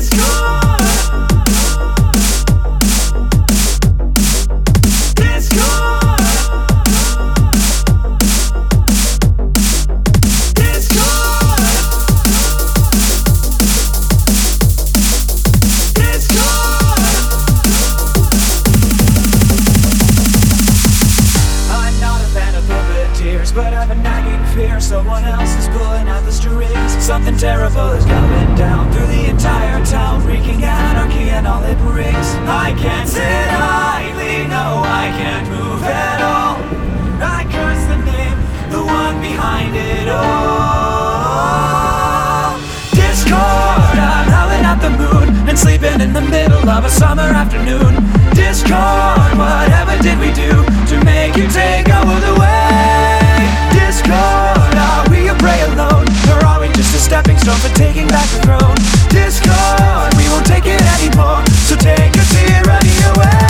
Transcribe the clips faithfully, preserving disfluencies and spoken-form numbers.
But I've a nagging fear someone else is pulling out the strings. Something terrible is going down through the entire town, wreaking anarchy and all it brings. I can't sit idly, no, I can't move at all. I curse the name, the one behind it all. Discord, I'm howling at the moon and sleeping in the middle of a summer afternoon. Discord, whatever did we do to make you take our world away? Discord, are we a prey alone? Or are we just a stepping stone for taking back the throne? Discord, we won't take it anymore, so take a tyranny away.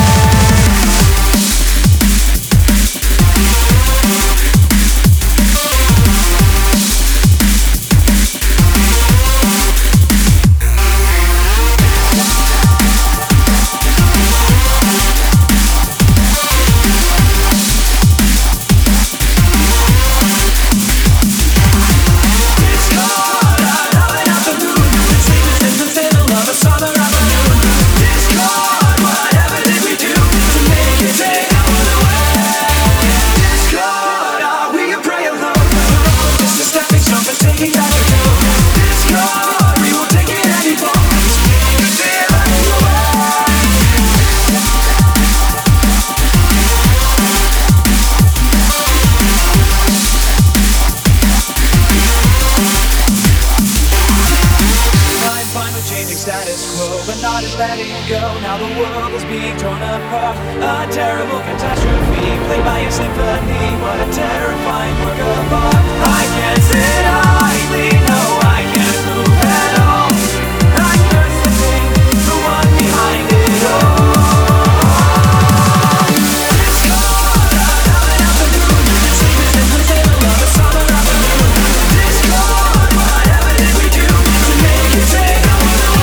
Status quo, but not in letting go. Now the world is being torn apart. A terrible catastrophe, played by a symphony. What a terrifying work of art. I can't sit idly, no, I can't move at all. I curse the thing, the one behind it all. Discord, I'm howling at the moon, sleeping in the middle of a summer afternoon. Discord, whatever did we do to make you take our world away?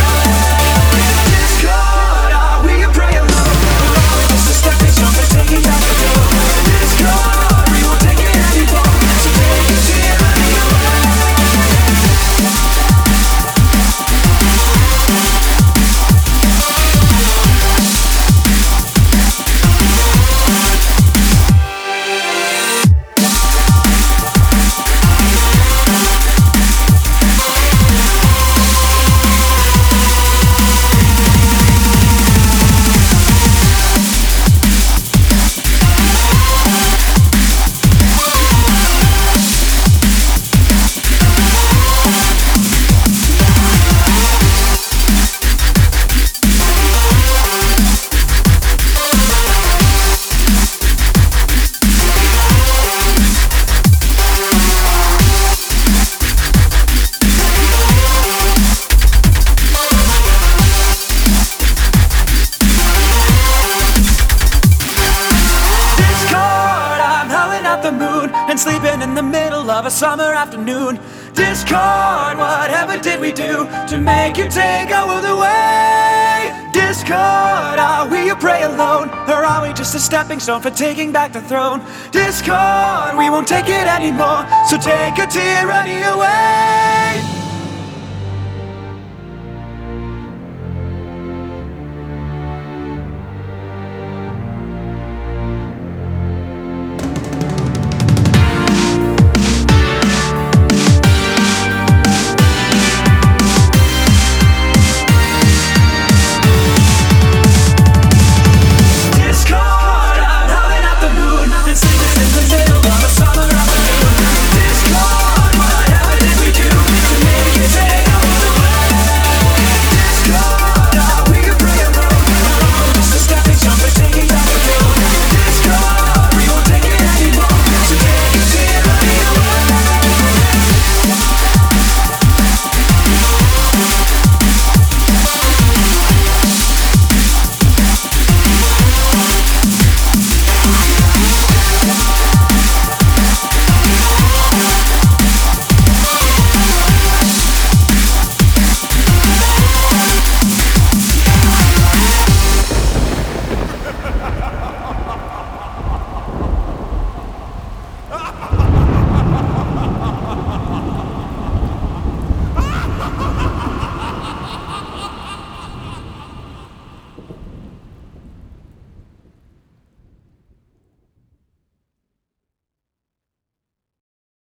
The moon and sleeping in the middle of a summer afternoon. Discord, whatever did we do to make you take our world away? Discord, are we a prey alone, or are we just a stepping stone for taking back the throne? Discord, we won't take it anymore, so take a tyranny away.